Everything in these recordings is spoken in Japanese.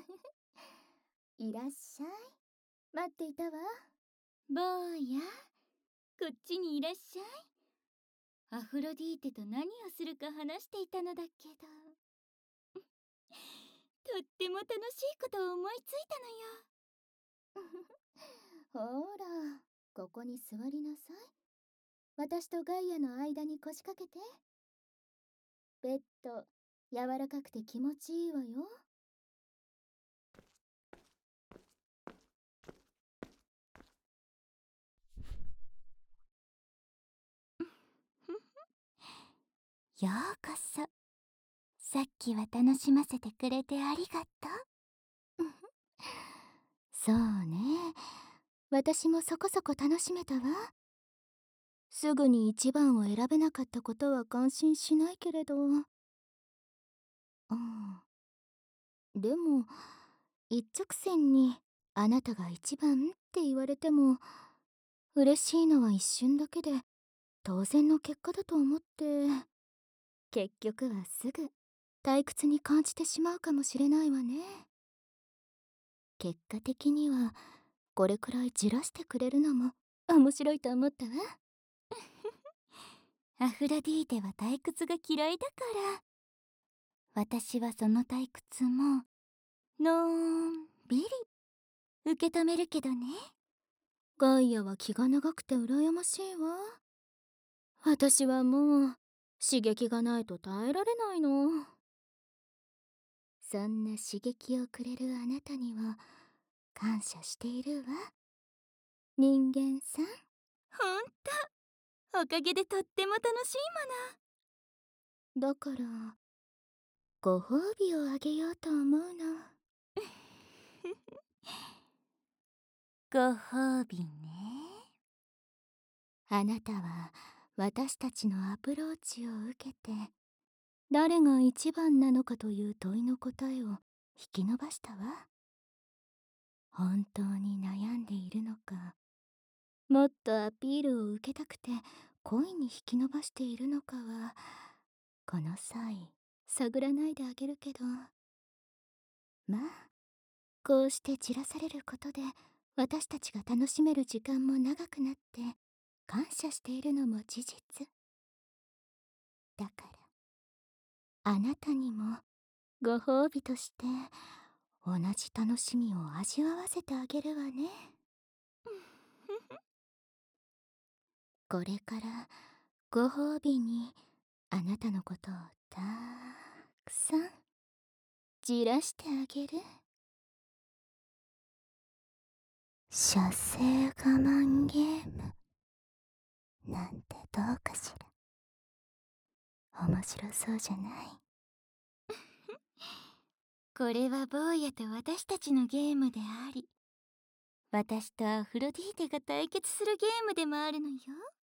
いらっしゃい。待っていたわ。 坊や、こっちにいらっしゃい。アフロディーテと何をするか話していたのだけど、とっても楽しいことを思いついたのよ。 ほら、ここに座りなさい。私とガイアの間に腰掛けて。ベッド、柔らかくて気持ちいいわよ。 ようこそ。さっきは楽しませてくれてありがとう。 そうね。私もそこそこ楽しめたわ。すぐに一番を選べなかったことは感心しないけれど。でも、一直線にあなたが一番って言われても、嬉しいのは一瞬だけで当然の結果だと思って、結局はすぐ退屈に感じてしまうかもしれないわね。結果的にはこれくらいじらしてくれるのも面白いと思ったわ。 アフロディーテは退屈が嫌いだから、私はその退屈ものんびり受け止めるけどね。 ガイアは気が長くて羨ましいわ。私はもう刺激がないと耐えられないの。そんな刺激をくれるあなたには感謝しているわ、人間さん。 ほんと、おかげでとっても楽しいだからご褒美をあげようと思うの。 ご褒美ね。 あなたは私たちのアプローチを受けて、誰が一番なのかという問いの答えを引き伸ばしたわ。本当に悩んでいるのか、もっとアピールを受けたくて恋に引き伸ばしているのかは、この際探らないであげるけど、まあこうして散らされることで私たちが楽しめる時間も長くなって感謝しているのも事実だから、あなたにもご褒美として同じ楽しみを味わわせてあげるわね。これからご褒美にあなたのことをたくさんじらしてあげる。射精我慢ゲームなんてどうかしら。面白そうじゃない？ これは坊やと私たちのゲームであり、私とアフロディーテが対決するゲームでもあるのよ。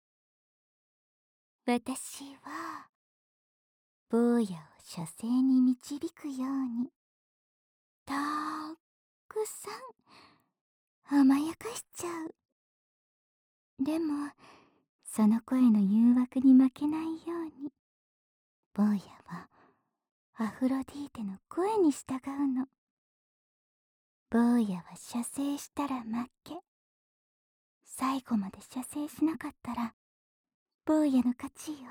私は坊やを射精に導くようにたくさん甘やかしちゃう。でもその声の誘惑に負けないように、坊やはアフロディーテの声に従うの。坊やは射精したら負け、最後まで射精しなかったら坊やの勝ちよ。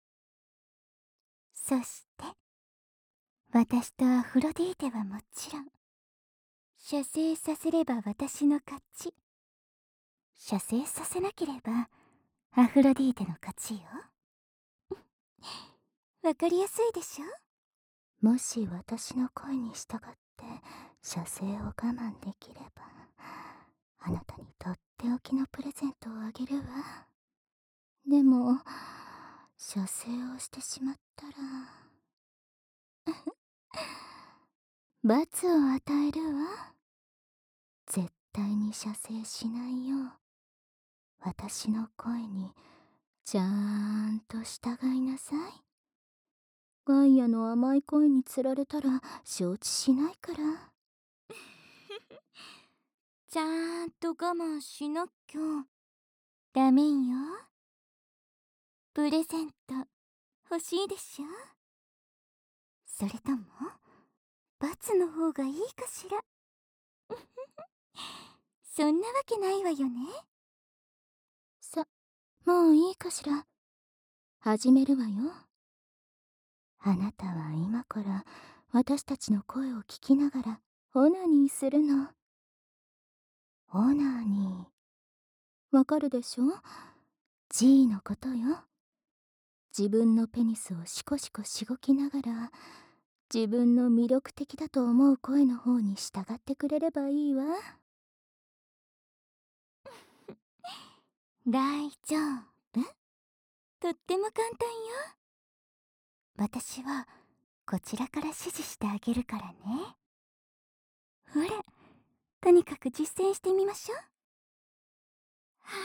そして私とアフロディーテはもちろん、射精させれば私の勝ち、射精させなければアフロディーテの勝ちよ。わかりやすいでしょ。 もし私の声に従って射精を我慢できれば、あなたにとっておきのプレゼントをあげるわ。でも射精をしてしまったら罰を与えるわ。絶対に射精しないよう私の声にちゃんと従いなさい。ガイアの甘い声につられたら承知しないから。 ちゃんと我慢しなきゃダメよ。プレゼント欲しいでしょ。それとも罰の方がいいかしら。そんなわけないわよね。 もういいかしら。始めるわよ。あなたは今から私たちの声を聞きながらオナニーするの。オナニー。わかるでしょ？ G のことよ。自分のペニスをシコシコしごきながら、自分の魅力的だと思う声の方に従ってくれればいいわ。 大丈夫？とっても簡単よ。私はこちらから指示してあげるからね。ほら、とにかく実践してみましょう。はい。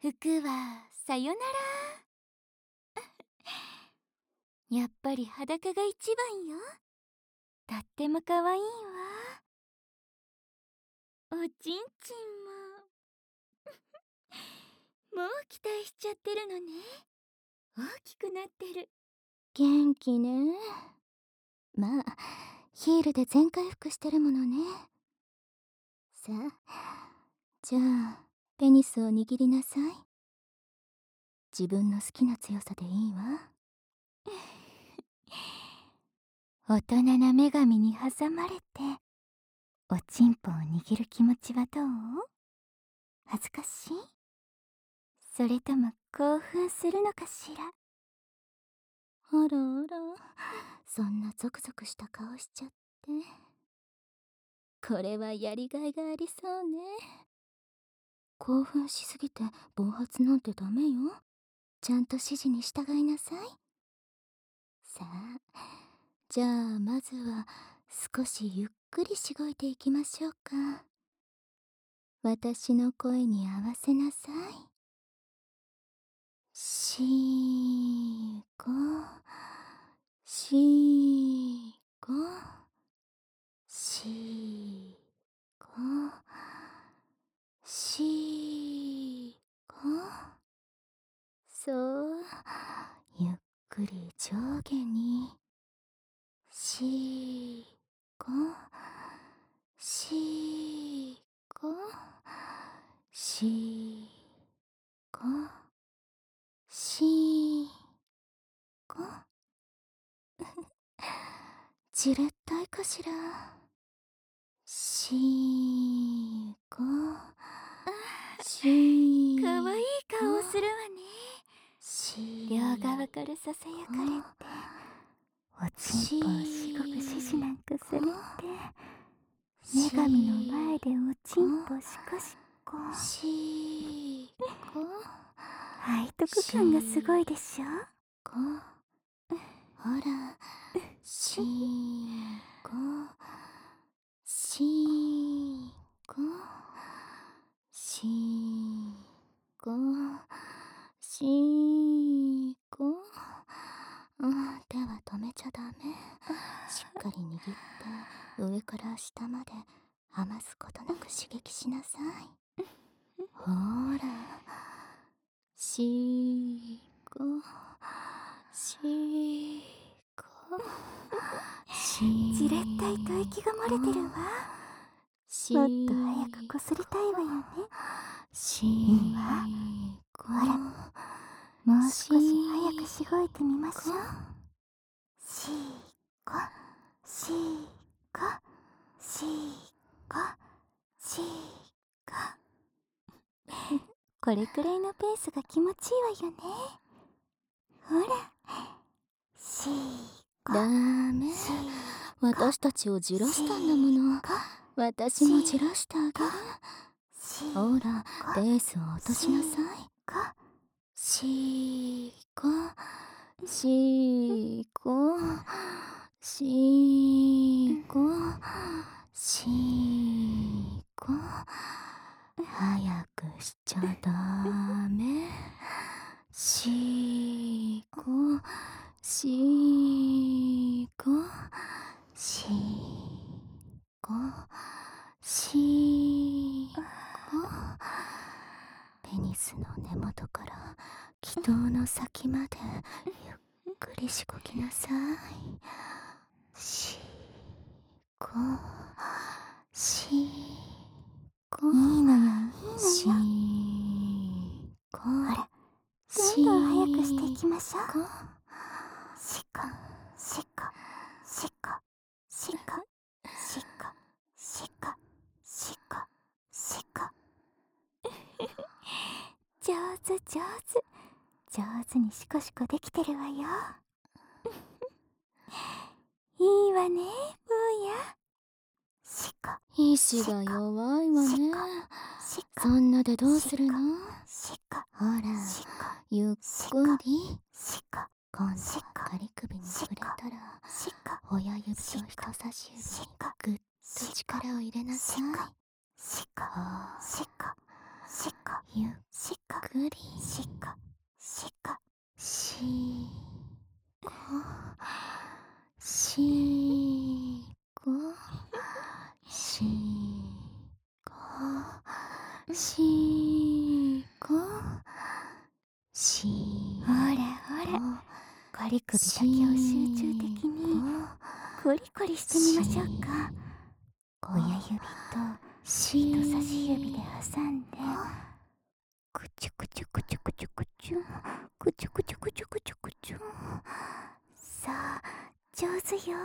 服はさよなら。やっぱり裸が一番よ。とっても可愛いわ。おちんちんももう期待しちゃってるのね。大きくなってる。 元気ね。まあ、ヒールで全回復してるものね。さあ、じゃあ、ペニスを握りなさい。自分の好きな強さでいいわ。 大人な女神に挟まれておちんぽを握る気持ちはどう？恥ずかしい？それとも興奮するのかしら？ あらあら、そんなゾクゾクした顔しちゃって。これはやりがいがありそうね。興奮しすぎて暴発なんてダメよ。ちゃんと指示に従いなさい。さあ、じゃあまずは少しゆっくりしごいていきましょうか。私の声に合わせなさい。しーご、しーご、しーご、しーご。そう、ゆっくり上下に。しーご、しーご、しーご、しーご。じれったいかしら。しーご、しーかわいい顔をするわね。 しー両側からささやかれておちんぽをしごく指示なんかされて女神の前でおちんぽしこしこ。 しーご、 背徳感がすごいでしょ。 ご、ほら、しーご、しーご、しーご、しーご。手は止めちゃダメ。しっかり握って上から下まで余すことなく刺激しなさい。ほら、しーご、しーご、しーご。 じれったい吐息が漏れてるわ。もっと早くこすりたいわよね。いいわ。ほら、もう少し早くしごいてみましょう。しーご、しーご、しーご、しーご。これくらいのペースが気持ちいいわよね。ほら、しーご、 ダメ。私たちをじらしたんだもの。私もじらしてあげる。ほら、ペースを落としなさい。しーご、しーご、しーご、しーご。早くしちゃダメ。しーご、しーご、しーご、しーご。ペニスの根元から気筒の先までゆっくりしごきなさい。しーしこいいのよ、いいのよ。 しこほら、どんどん早くしていきましょう。 こしこ、しこ、しこ、しこ、しこ、しこ、しこ、しこ。上手上手。上手にシコシコできてるわよ。いいわね、坊や。しこ、 意志が弱いわね。 しこ、 そんなでどうするの？ しこ、 ほら、 しこ、 ゆっくり。 しこ、 今度は仮首に触れたら、 しこ、 親指と人差し指にぐっと力を入れなさい。 しこ、しこ、しこ、 ゆっしこ、 くり。 しこ、しこ、 しこしこしこしこしほらほら、仮首だけを集中的にコリコリしてみましょうか。親指と人差し指で挟んで、くちゅくちゅくちゅくちゅくちゅ、くちゅくちゅくちゅくちゅくちゅ。さあ、上手よ。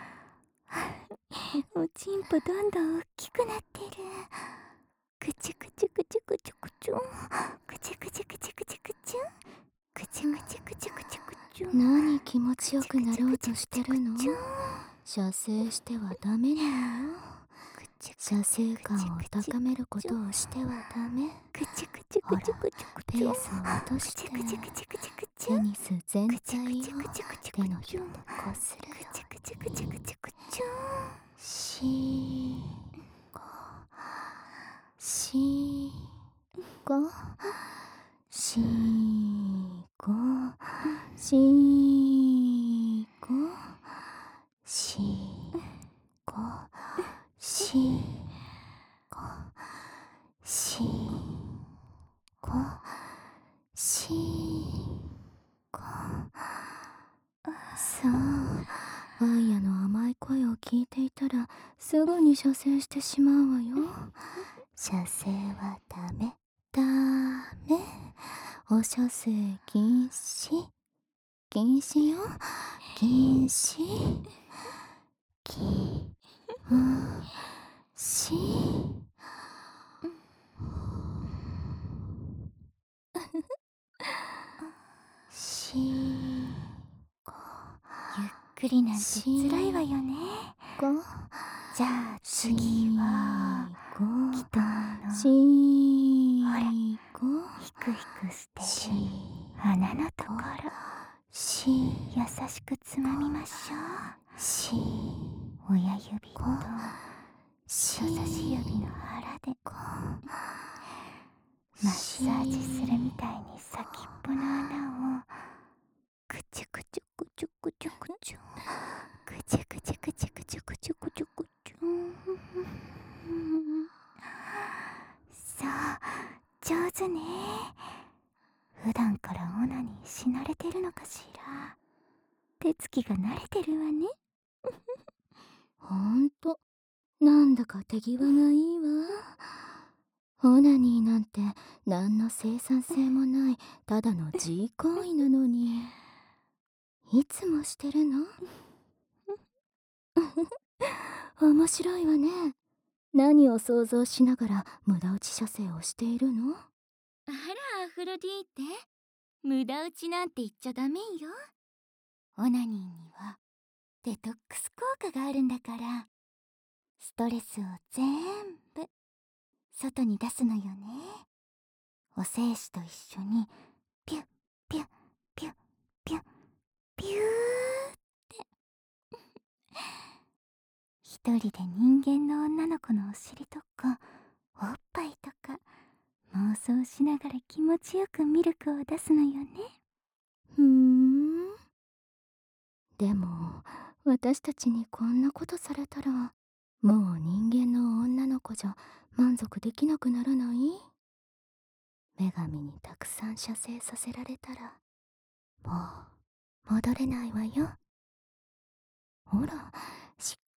おちんぽどんどん大きくなってる。くちゅくちゅくちゅくちゅくちゅ、くちゅくちゅくちゅくちゅくちゅ、くちゅくちゅくちゅくちゅくちゅ。 何気持ちよくなろうとしてるの？射精してはダメなのよ。射精感を高めることをしてはダメ。ほら、ペースを落としてテニス全体を手のひらでこするよ。しこしこしこしこしこしこしこしこ。さあ、ワイヤの甘い声を聞いていたらすぐに射精してしまうわよ。射精はダメダメ。お射精禁止禁止よ。禁止禁止。しこゆっくりなんて辛いわよね。 こじゃあ次はし北のしこひくひくしてしる鼻のところ、 し優しくつまみましょう。 し親指とし人差し指の腹でマッサージするみたいに先っぽの穴をくちゅくちゅくちゅくちゅくちゅくちゅくちゅくちゅくちゅくちゅくちゅくちゅ。そう、上手ね。普段からオナにし慣れてるのかしら。手つきが慣れてるわね。 ほんと、なんだか手際がいいわ。オナニーなんて何の生産性もないただの自慰行為なのに、いつもしてるの？面白いわね。何を想像しながら無駄打ち射精をしているの？ あら、アフロディーテ、無駄打ちなんて言っちゃダメよ。オナニーにはデトックス効果があるんだから、ストレスを全部外に出すのよね。お精子と一緒にピュッピュッピュッピュッピューって一人で人間の女の子のお尻とかおっぱいとか妄想しながら気持ちよくミルクを出すのよね。 ふーん。でも、私たちにこんなことされたら、もう人間の女の子じゃ満足できなくならない？女神にたくさん射精させられたら、もう戻れないわよ。ほら、しっ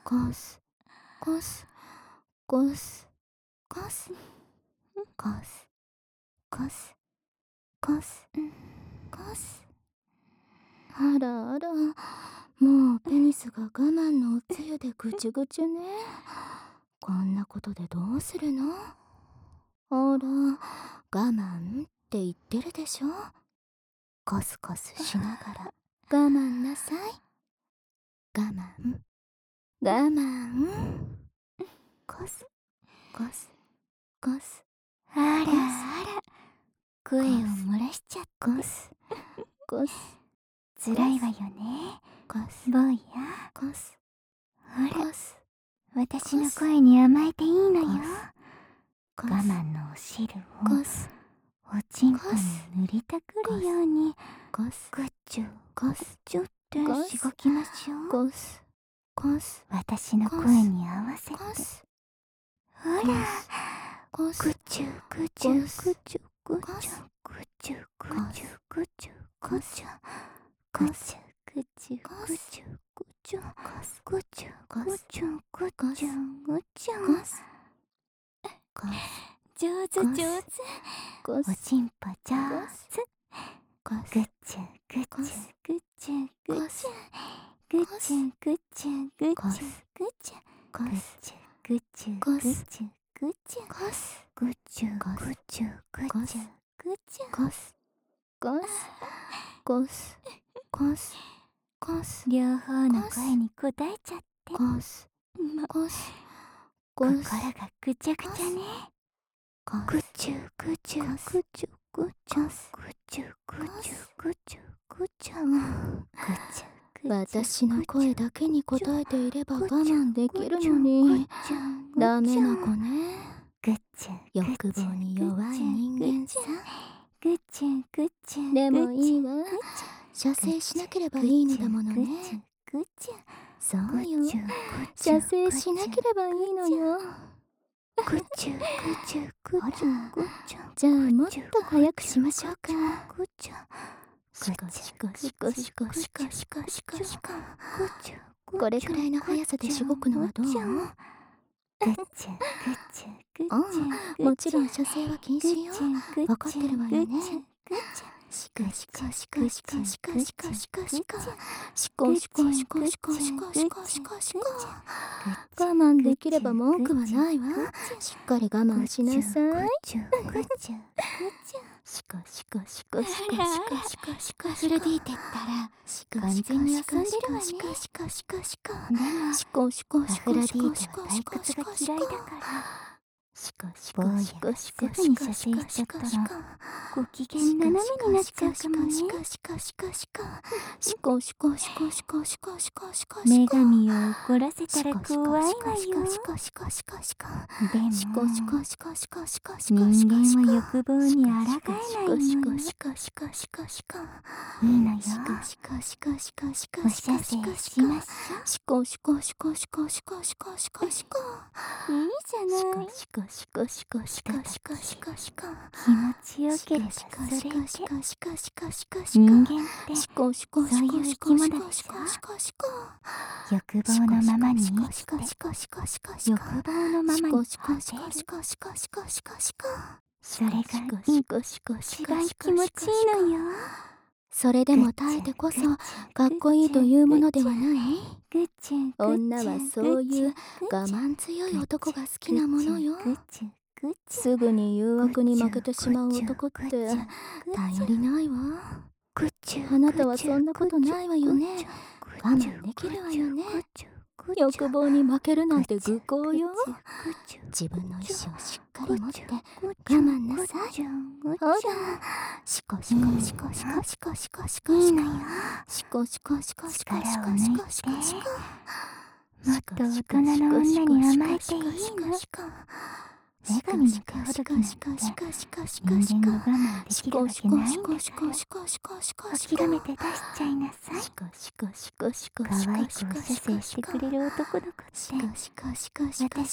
コスコスコスコスコスコスコスコス。あらあら、もうペニスが我慢のおつゆでぐちゅぐちゅね。こんなことでどうするの？あら、我慢って言ってるでしょ。コスコスしながら我慢なさい。我慢我慢。コスコスコス。 あらあら、声を漏らしちゃってコスコス。 辛いわよね、 コス坊や。 コスほら、 コス私の声に甘えていいのよ。 コス我慢のお汁をコスおちんぽに塗りたくるようにコスグッチュコスグッチュってコスしごきましょう。 コスコス私の声に合わせて。 コスほら、 コスグッチュグッチュコスグッチュグッチュグッチュグッチュグッチュグッチュグッチュグッチュグッチュグッチュグッチュグッチュグッチュグッチュ。 コスコス上手上手。 コスおちんぽ上手。 コスグッチュグッチュグッチュグッチュグッチュグッチュグッチュグッチュコグッスチュグッチュグッチュグッチュコスグッチュグッチュグッチュグッチュ。 コスコスコスコスコス両方の声に応えちゃって、 コスコスコ心スがぐちゃぐちゃね。 コグッチュグッチュグッチュグッチュグッチュグッチュグッチュグッチュグッチュグッチュ。 私の声だけに応えていれば我慢できるのにダメな子ね。 グッチュ欲望に弱い人間さ。 グッチュグッチュでもいいわ、射精しなければいいのだものね。 グッチュそうよ、射精しなければいいのよ。 グッチュグッチュグッチュグッチュ。 じゃあもっと早くしましょうか。 グッチュシコシコシコシコシコシコシコシコ。 グッチュ。 これくらいの速さでしごくのはどう？ グッチュグッチュグッチュグッチュ。 もちろん射精は禁止よ。わかってるわよね。 グッチュシコシコシコシコシコシコシコシコシコシコシコシコシコシコシコシコ。我慢できれば文句はないわ。しっかり我慢しなさい。 グッチュグッチュ。 シコシコシコシコシコシコシコ。 アフロディーテったらシコ完シコ全に遊んシコシでるわね。 コシコシコシコシコ。 でもシコシコアシフロディーコシコシテは退コシコ屈がシコシコ。 嫌いだからシコシ坊やコシコがシコすぐにシコシ射精しちゃコシコシったらコ。 ご機嫌斜めになっちゃうかもね。 シコシコシコシコシコシコシコシコシコシコシコ女神を怒らせたら怖いわよ。 シコシコシコシコでもシコシコシコシコシコシコ人間は欲望に抗えないシのよ。 コシコシコシコシコいいのよ。 シコシコシコシコシコおシ射精コシコしましょシコシコシコシコシコシコシコシコう。いいじゃない。 シコシコシコシコシコシコシコ気持ちよければシコそれで。 シコシコシコシコシコシコ人間ってシコシコシコシコシコシコシコシコ欲望のままに生きシコて、 シコシコシコシコ欲望のままにシコシコ果てる。 シコシコシコシコシコシコそれがシコシコシ一番コシコ気持ちいいのよ。 それでも耐えてこそかっこいいというものではない。 グッチュグッチュ女はそういう我慢強い男が好きなものよ。 グッチュグッチュすぐに誘惑に負けてしまう男って頼りないわ。 グッチュ。 あなたはそんなことないわよね。我慢できるわよね。欲望に負けるなんて愚行よ。自分の意志をしっかり持って我慢なさい。ほら、シコシコシコシコシコシコシコシコシコシコシコシコシコシコシコシコシコ。 もっと大人の女に甘えていいの。女神に手ほどきなんて人間が我慢できるわけないんだから諦めて出しちゃいなさい。可愛くお射精してくれる男の子って私大好きよ。だ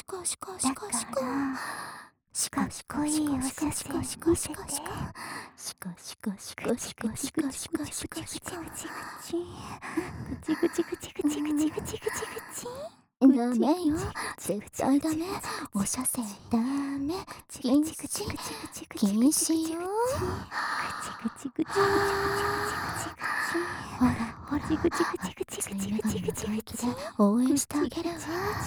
からかっこいいお射精見せて。 コシコシコシコシコシコシコシコ。ダメよ、絶対ダメ。お射精ダメ。禁止禁止よ。ほらほら、熱い女神の吐息で応援してあげるわ。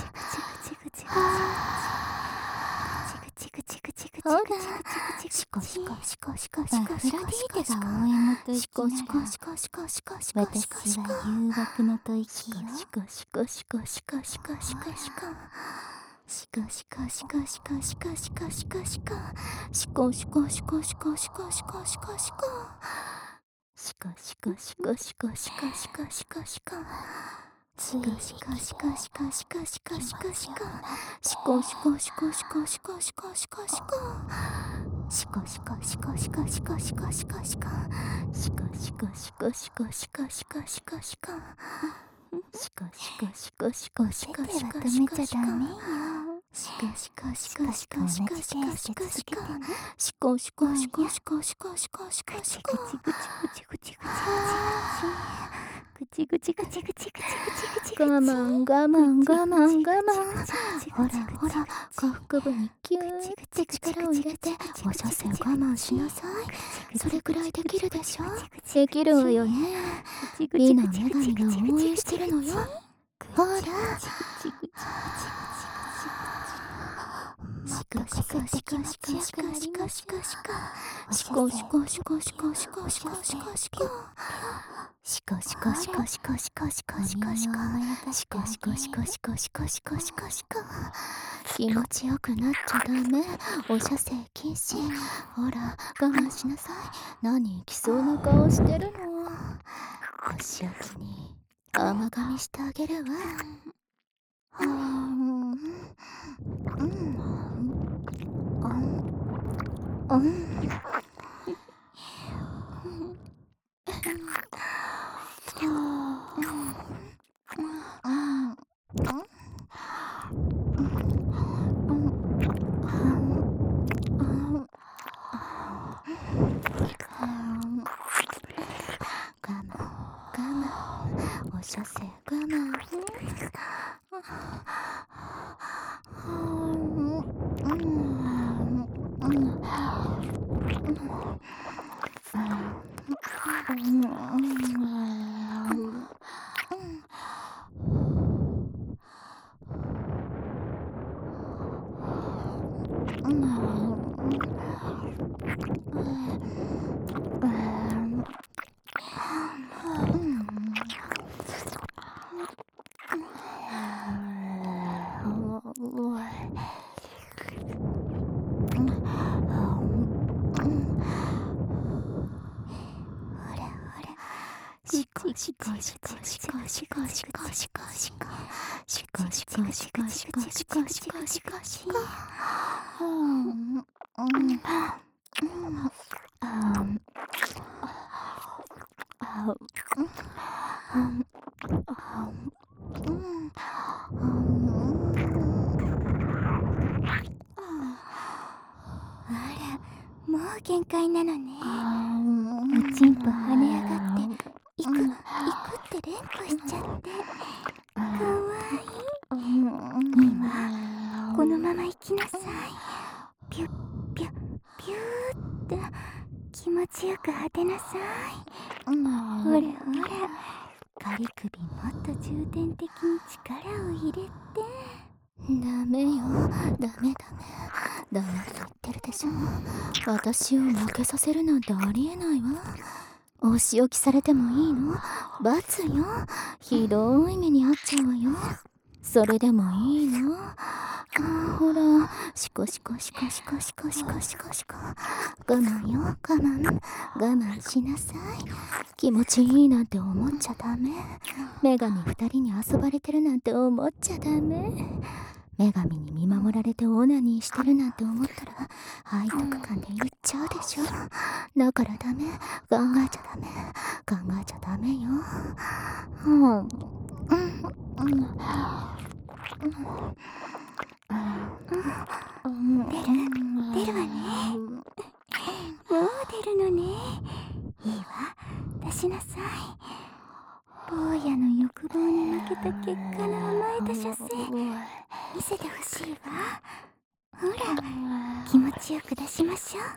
ほら、シコシコシコシコシコシコシコシコ、 応援の吐シコ息ならシコシコシコシコシコシコシコ、 私は誘惑の吐息よ。 シコシコシコシコシコシコシコ、シコシコシコシコシコシコシコシコ、シコシコシコシコシコシコシコシコ、シコシコシコシコシコシコシコシコ、シコシコシコシコシコシコシコシコ、シコシコシコシコシコシコシコシコ、シコシコシコシコシコシコシコシコ、シコシコシコシコシコシコシコシコ、シコシコシコシコシコシコシコシコ、シコシコシコシコシコシコシコシコ、シコシコシコシコシコシコシコシコ、我慢我慢我慢我慢、ほらほら、下腹部にキューって力を入れてお射精我慢しなさい。それくらいできるでしょ。できるわよね。美の女神が応援してるのよ。ほら、シコシコシコシコシコシコシコシコ、シコシコシコシコシコシコシコシコ、シコシコシコシコシコシコシコシコ、シコシコシコシコシコシコシコシコ、気持ちよくなっちゃダメ。お射精禁止。ほら我慢しなさい。何行きそうな顔してるの。お仕置きに甘噛みしてあげるわ。お射精我慢。シコシコシコシコシコシコシコシコ、シコシコシコシコシコシコシコシコ、 もう限界なのね。おちんぽ跳ね上がっていくって連呼しちゃってかわいい。今このまま行きなさい。ピュッピュッピューって気持ちよく果てなさい。ほらほら、仮首もっと重点的に力を入れて。 ダメよ、ダメと言ってるでしょ。私を負けさせるなんてありえないわ。お仕置きされてもいいの？罰よ。ひどい目に遭っちゃうわよ。それでもいいの？ほら、シコシコシコシコシコシコシコシコ。我慢よ、我慢しなさい。気持ちいいなんて思っちゃダメ。女神二人に遊ばれてるなんて思っちゃダメ。女神に見守られてオナニーしてるなんて思ったら背徳感で言っちゃうでしょ。だからダメ、考えちゃダメよ。 出るわね。もう出るのね。 しなさい。坊やの欲望に負けた結果の甘えた射精見せてほしいわ。ほら、気持ちよく出しましょう。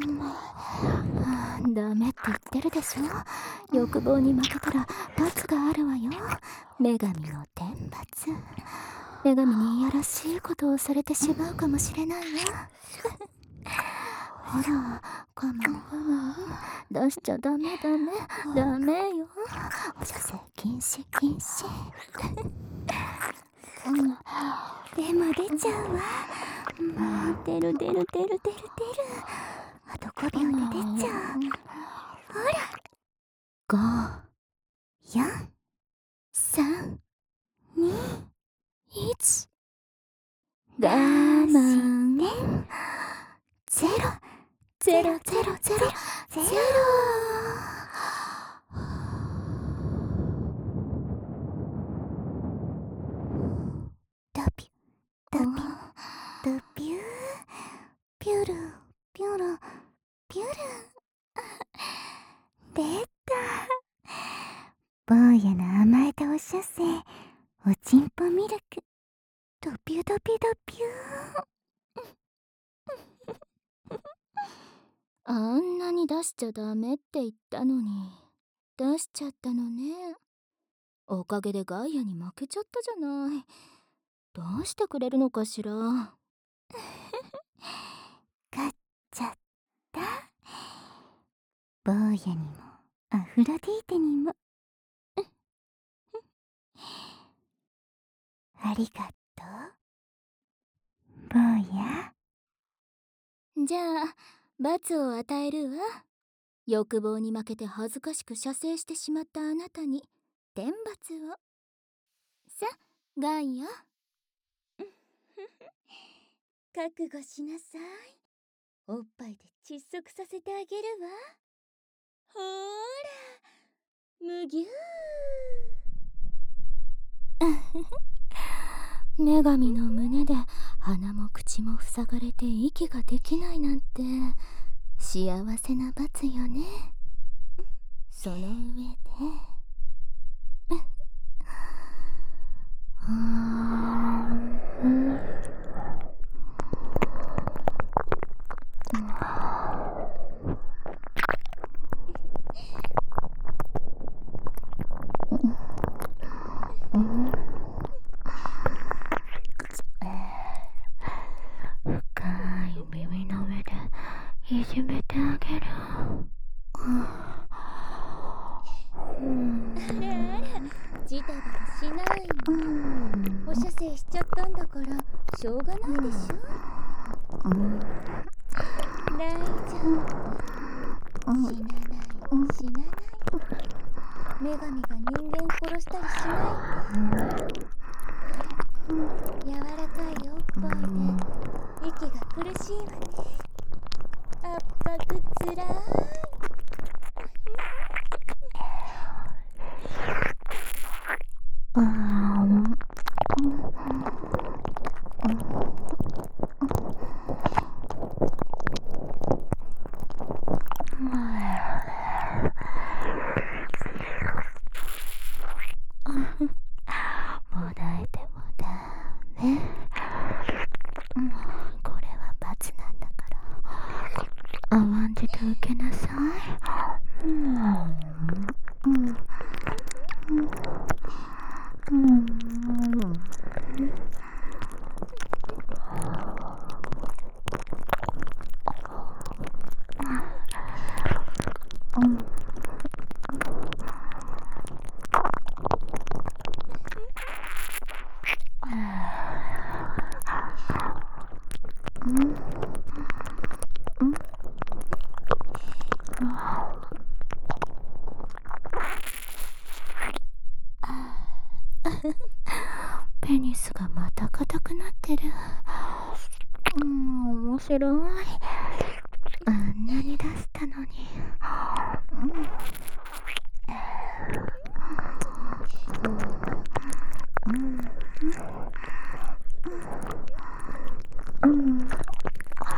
ダメって言ってるでしょ。欲望に負けたら罰があるわよ。女神の天罰。女神にいやらしいことをされてしまうかもしれないわ。ほら、我慢出しちゃダメよ。射精禁止。 でも出ちゃうわ。もう出る。あと5秒で出ちゃう。ほら。 5、 4、 3、 2、 1。我慢。 ゼロ。ドピュー。ピュル。出た。坊やの甘えたお射精、おちんぽミルク。ドピュー。 あんなに出しちゃダメって言ったのに出しちゃったのね。おかげでガイアに負けちゃったじゃない。どうしてくれるのかしら。 勝っちゃった。坊やにもアフロディーテにもありがとう、坊や。 じゃあ罰を与えるわ。欲望に負けて恥ずかしく射精してしまったあなたに天罰を。さ、ガイア。 覚悟しなさい。おっぱいで窒息させてあげるわ。ほーら、むぎゅー。女神の胸で鼻も口も塞がれて息ができないなんて幸せな罰よね。その上で深い耳の上でいじめてあげる。 ジタバタしないの。お射精しちゃったんだからしょうがないでしょ。大丈夫。死なない。女神が人間殺したりしない。柔らかいおっぱいで息が苦しいわね。圧迫つらい。 もだえてもダメ。これは罰なんだから甘んじて受けなさい。ペニスがまた硬くなってる。面白い。あんなに出したのに。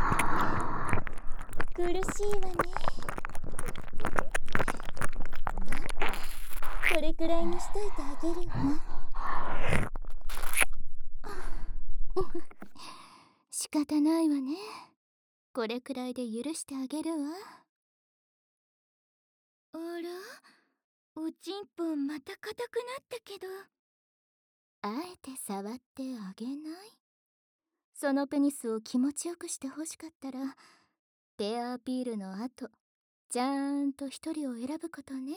苦しいわね。 これくらいにしといてあげるわ。 仕方ないわね。これくらいで許してあげるわ。 あら、おちんぽんまた硬くなったけど。 あえて触ってあげない？そのペニスを気持ちよくしてほしかったら、ペアアピールの後、ちゃんと一人を選ぶことね。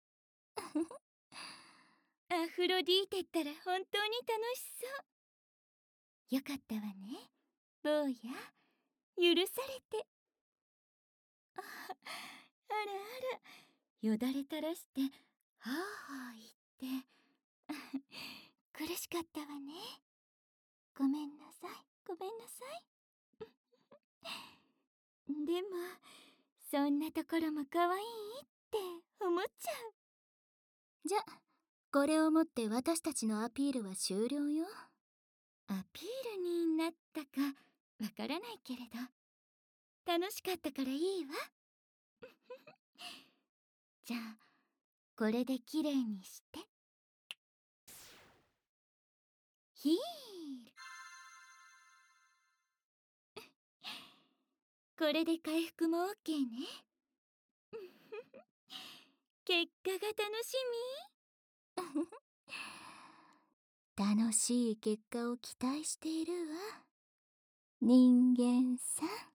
アフロディーテったら本当に楽しそう。よかったわね、坊や。許されて。あらあら、よだれ垂らしてはあはあ言って苦しかったわね。ごめんなさい、ごめんなさい。でもそんなところも可愛いって思っちゃう。 じゃ、これをもって私たちのアピールは終了よ。 アピールになったかわからないけれど、楽しかったからいいわ。じゃあこれできれいにして。ヒール。これで回復も OK ね。結果が楽し楽しい結果を期待しているわ。人間さん。